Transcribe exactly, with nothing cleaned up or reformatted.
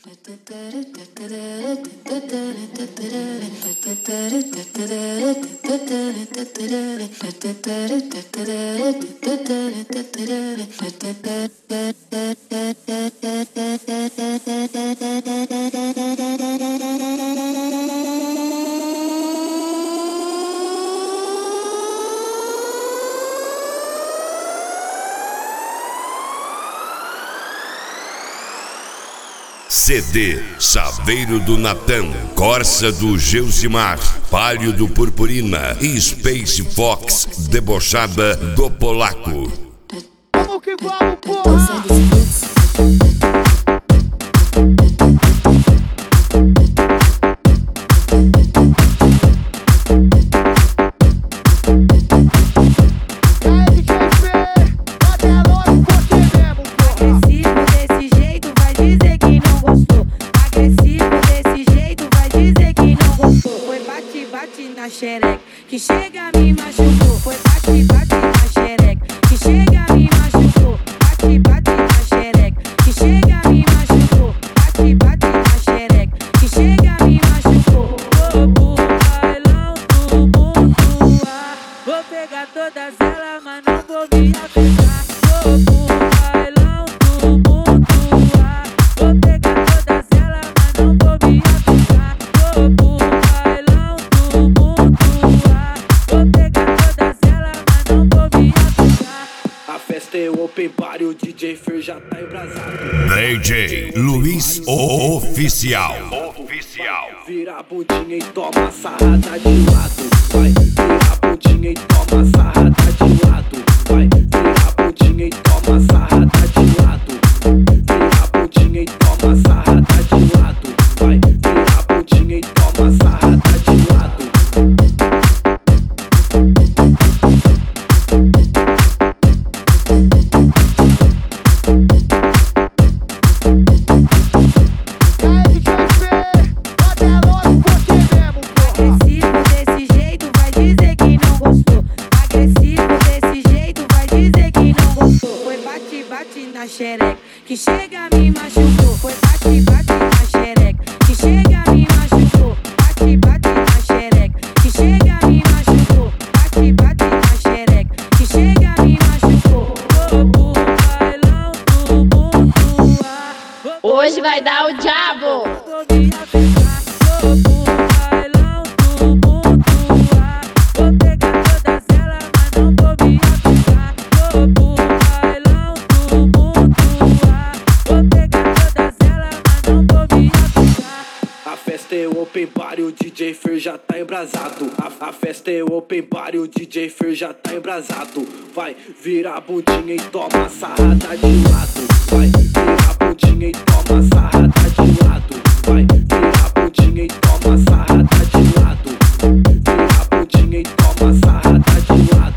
C D Chaveiro do Natan, Corsa do Geusimar, Palio do Purpurina e Space Fox Debochada do Polaco. Vamos que vamos, porra! Que chega me machucou, foi bate, bate na xereca. Que chega me machucou, bate, bate na xereca. Que chega me machucou, bate, bate na xereca. Que chega me machucou. Vou pro bailão do mundo, vou pegar todas elas, mas não vou me apegar. Vou pro bailão do mundo, vou pegar todas elas, mas não vou me apegar. Vou pro bailão do mundo, vou pegar todas elas, mas não vou me apegar. A festa é o open bar e o D J Fer já tá embrasado. D J Luiz Oficial. Oficial. Vira a bundinha e toma sarrada de lado. Vai, vira a bundinha e toma sarrada de lado. Vai, vira a bundinha e toma sarrada de lado. Vira a bundinha e toma sarrada de lado. Vai, vira a bundinha e toma sarrada de lado. Que chega me machucou, foi bate, bate na xereca. Que chega me machucou, bate, bate na xereca. Que chega me machucou, bate, bate na xereca. Que chega me machucou. Vou pro bailão do mundo, hoje vai dar o diabo. Vou me apegar. Vou pro bailão do mundo, vou pegar todas elas, mas não vou me apegar. Vou pro bailão do mundo, vou pegar todas elas, mas não vou me apegar. A festa é o open bar e o D J Fer já tá embrasado. A, a festa é o open bar e o D J Fer já tá embrasado. Vai, vira a bundinha e toma sarrada de lado. Vai, vira a bundinha e toma sarrada de lado. Vai, vira a bundinha e toma sarrada de lado. Vira a bundinha e toma sarrada de lado.